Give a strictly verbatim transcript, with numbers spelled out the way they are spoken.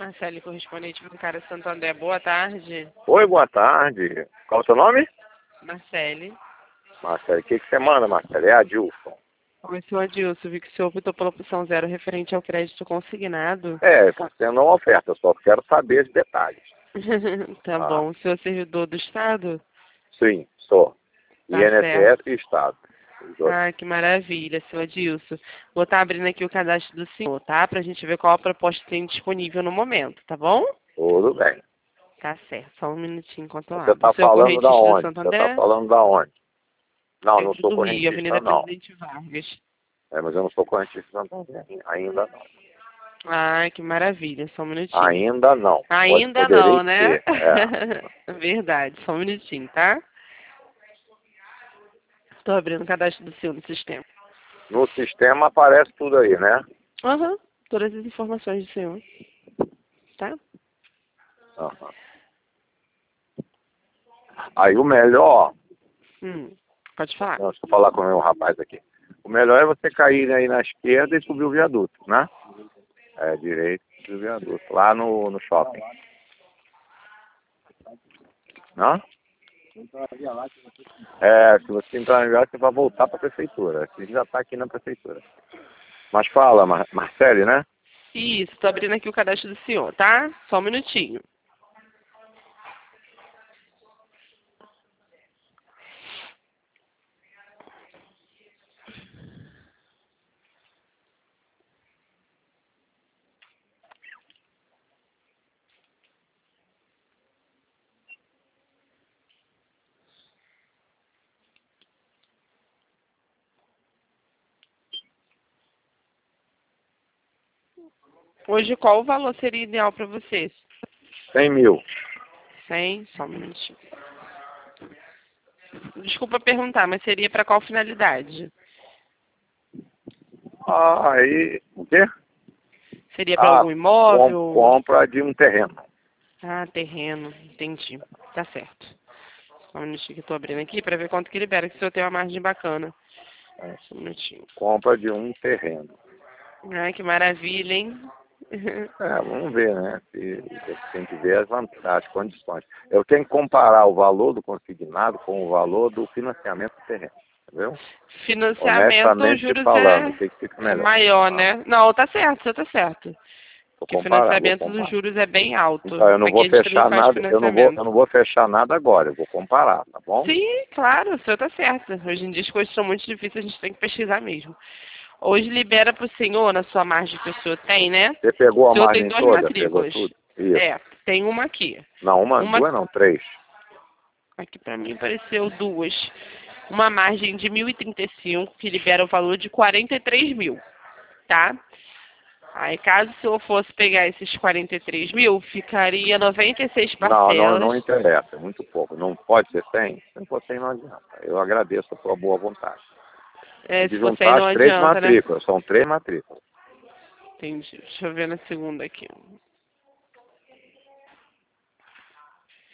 Marcele, correspondente bancária Santander, boa tarde. Oi, boa tarde. Qual é o seu nome? Marcele. Marcelo, o que, que você manda, Marcelo? É Adilson. Oi, senhor Adilson, vi que o senhor optou pela opção zero referente ao crédito consignado. É, está sendo uma oferta, eu só quero saber os detalhes. Tá Ah. bom. O senhor é servidor do Estado? Sim, sou. Tá I N S S certo. e Estado. Os dois. Ah, que maravilha, senhor Adilson. Vou estar abrindo aqui o cadastro do senhor, tá? Pra gente ver qual a proposta tem disponível no momento, tá bom? Tudo bem. Tá certo, só um minutinho enquanto eu Você abro. está O senhor é falando da correntista do onde? Você está Santander? falando da onde? Não, não Centro sou do Rio, correntista, Avenida não. Presidente Vargas. É, mas eu não sou correntista não, ainda não. Ai, que maravilha, só um minutinho. Ainda não. Pode, Ainda poderei não, né? ser. É. Verdade, só um minutinho, tá? Estou abrindo o cadastro do seu no sistema. No sistema aparece tudo aí, né? Aham, todas as informações do senhor. Tá? Aham. Aí o melhor... Hum, pode falar. Não, deixa eu falar com o meu rapaz aqui. O melhor é você cair aí na esquerda e subir o viaduto, né? É, direito e subir o viaduto. Lá no, no shopping. Não? É, se você entrar na viagem, você vai voltar para a prefeitura. Você já está aqui na prefeitura. Mas fala, Mar Marcele, né? Isso, estou abrindo aqui o cadastro do senhor, tá? Só um minutinho. Hoje, qual o valor seria ideal para vocês? cem mil. cem, só um minutinho. Desculpa perguntar, mas seria para qual finalidade? Ah, aí... O quê? Seria para Ah, algum imóvel? com compra de um terreno. Ah, terreno, entendi. Tá certo. Só um minutinho que eu tô abrindo aqui para ver quanto que libera, que o senhor tem uma margem bacana. Só um minutinho. Compra de um terreno. Ai, que maravilha, hein? É, vamos ver, né? Se, tem que ver as vantagens, as condições. Eu tenho que comparar o valor do consignado com o valor do financiamento do terreno, entendeu? Financiamento, os Honestamente juros falando, o é, que, que fica é melhor? maior, Ah, né? Não, tá certo, você tá certo. vou Porque o comparar, vou financiamento dos comparar. juros é bem alto. Então, eu não Aqui vou a gente também fechar faz nada, eu não vou, eu financiamento. não vou fechar nada agora, eu vou comparar, tá bom? Sim, claro, o senhor tá certo. Hoje em dia as coisas são muito difíceis, a gente tem que pesquisar mesmo. Hoje libera para o senhor, na sua margem que o senhor tem, né? Você pegou O a senhor tem margem duas toda? Pegou matrículas. tudo? Isso. É, tem uma aqui. Não, uma, Uma duas não, três. aqui para mim apareceu duas. Uma margem de mil e trinta e cinco, que libera o valor de quarenta e três mil, tá? Aí, caso o senhor fosse pegar esses quarenta e três mil, ficaria noventa e seis Não, não, parcelas. não interessa, é muito pouco. Não pode ser cem? Se não for cem, não adianta. Eu agradeço a sua boa vontade. É, Tem que se for cem, juntar não as três adianta, né? matrículas, são três matrículas. Entendi. Deixa eu ver na segunda aqui.